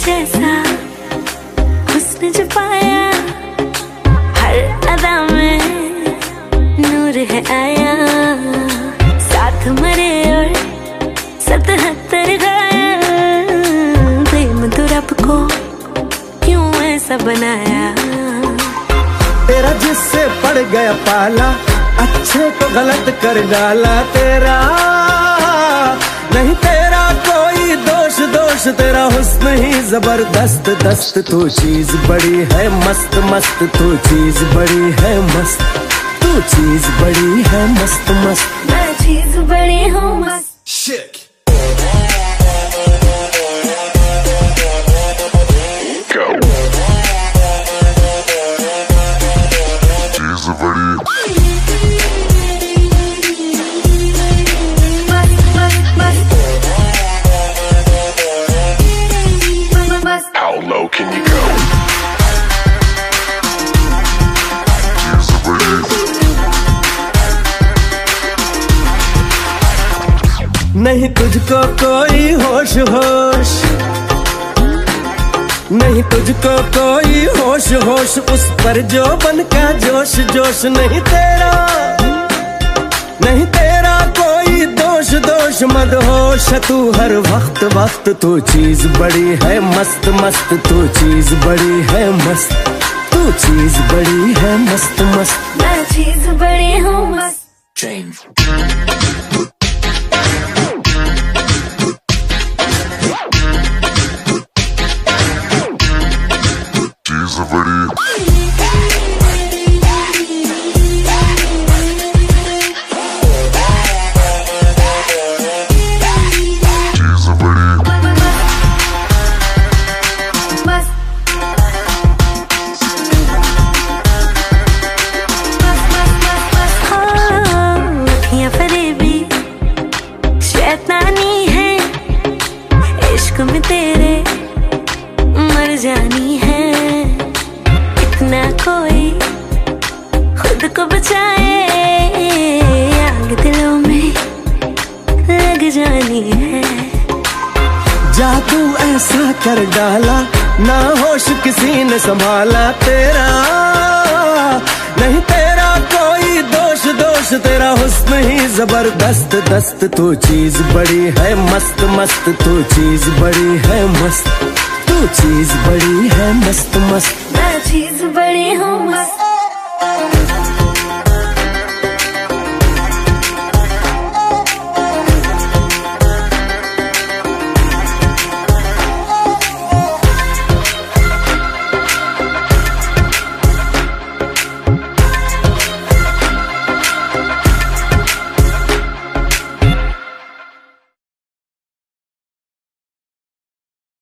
जैसा हुस्न जो पाया, हर अदा में नूर है आया। साथ मरे और 77 गाया, प्रेम तो रब को क्यों ऐसा बनाया। तेरा जिससे पड़ गया पाला, अच्छे को गलत कर डाला। तेरा नहीं तेरा कोई दोष, दोष तेरा हुस्न ही जबरदस्त दस्त। तू चीज बड़ी है मस्त मस्त, तू चीज बड़ी है मस्त, तू चीज बड़ी है मस्त मस्त। मैं चीज बड़ी हूँ मस्त। Shit. How low can you go? नहीं तुझको कोई होश होश, नहीं तुझको कोई होश होश, उस पर जो बन का जोश जोश। नहीं तेरा, नहीं तेरा कोई दोष दोष, मदहोश तू हर वक्त वक्त। तू चीज बड़ी है मस्त मस्त, तू चीज बड़ी है मस्त, तू चीज बड़ी है मस्त मस्त। मैं चीज बड़ी हूँ मस्त। Change. Chीज बड़ी। शैतानी है इश्क में तेरे, मर जानी है। इतना कोई खुद को बचाए, आग दिलों में लग जानी है। जादू ऐसा कर डाला, ना होश किसी ने संभाला। तेरा नहीं तेरा कोई दोष दोष, तेरा हुस्न ही जबरदस्त दस्त। तू चीज बड़ी है मस्त मस्त, तू चीज बड़ी है मस्त, तू चीज बड़ी है मस्त मस्त। मैं चीज बड़ी हूँ मस्त।